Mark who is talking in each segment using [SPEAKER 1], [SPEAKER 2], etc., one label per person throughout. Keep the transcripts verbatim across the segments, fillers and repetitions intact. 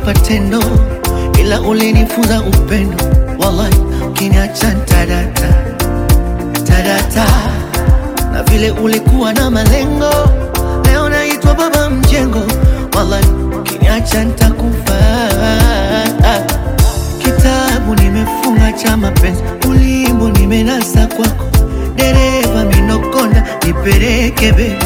[SPEAKER 1] ulinipa tendo, ila ulinifunza upendo. Wallahi ukiniacha tadata tadata, na vile ulikuwa na malengo, leo naitwa baba mjengo. Wallahi ukiniacha nitakufa. Kitabu nimefunga cha mapenzi, ulimbo nimenasa kwako. Dereva minokonda nipeleke baby,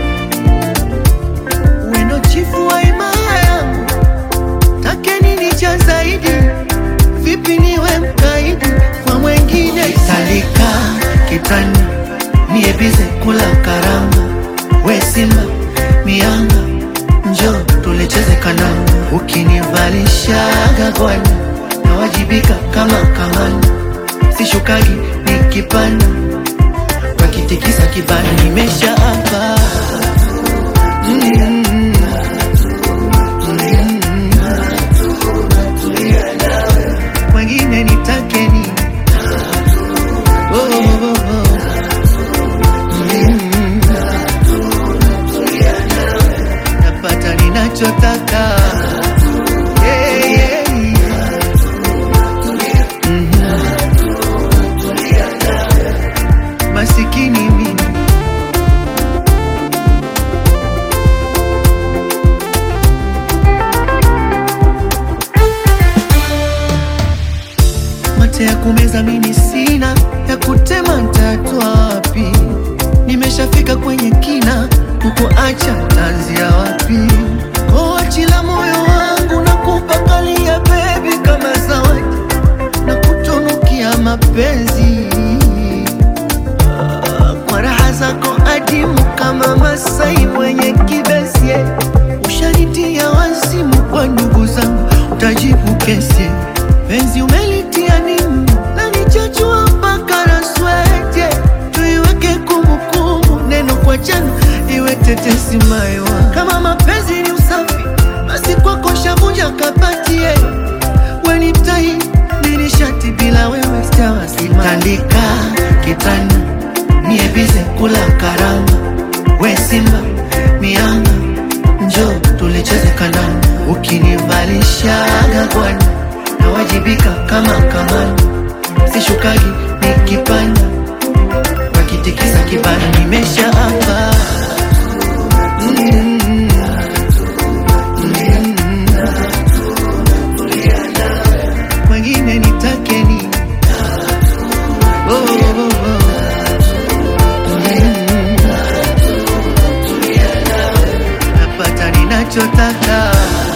[SPEAKER 1] wendo chifu wa imaya yangu. Take nini cha zaidi, vipi niwe mkaidi kwa mwengine. Salika kitani niebize kula karanga, we simba mianga njo tulecheze kananga. Ukinivalishaga gwani nawajibika kama kamani, sishukagi nikipanda wakitikisa kibani. Nimesha hapa mm-hmm. Wengine nitakeni oh, oh, oh, oh. Mm-hmm. Napata ninachotaka yeah, yeah. Mm-hmm. Masikini mimi mate ya kumeza mini sina, ya kutema nitatoa wapi? Nimeshafika kwenye kina, kukuacha tanzia wapi? Koachila moyo wangu na kupakalia baby kama zawadi, na kutunukia mapenzi kwa raha zako adimu kama Masai mwenye kibesi. Ushanitia wazimu kwa ndugu zangu, utajibu kesi. Penzi umelitia nimu na nichachua mpaka na swete. Tuiweke kumbukumbu, neno kwa jana iwe tetesi maiwa. Kama mapenzi ni usafi, basi kwako shavunja kapatie. Weni tai nini shati bila wewe sitawasima. Tandika kitani niebize kula karanga, we simba mianga njo tulecheze kandanda. Ukinivalishaga gwani nawajibika kama kamani, sishukagi nikipanda wakitikisa kibani. Nimesha hapa mm-hmm. Mm-hmm. Wengine nitakeni oh, oh, oh. Mm-hmm. Napata ninachotaka.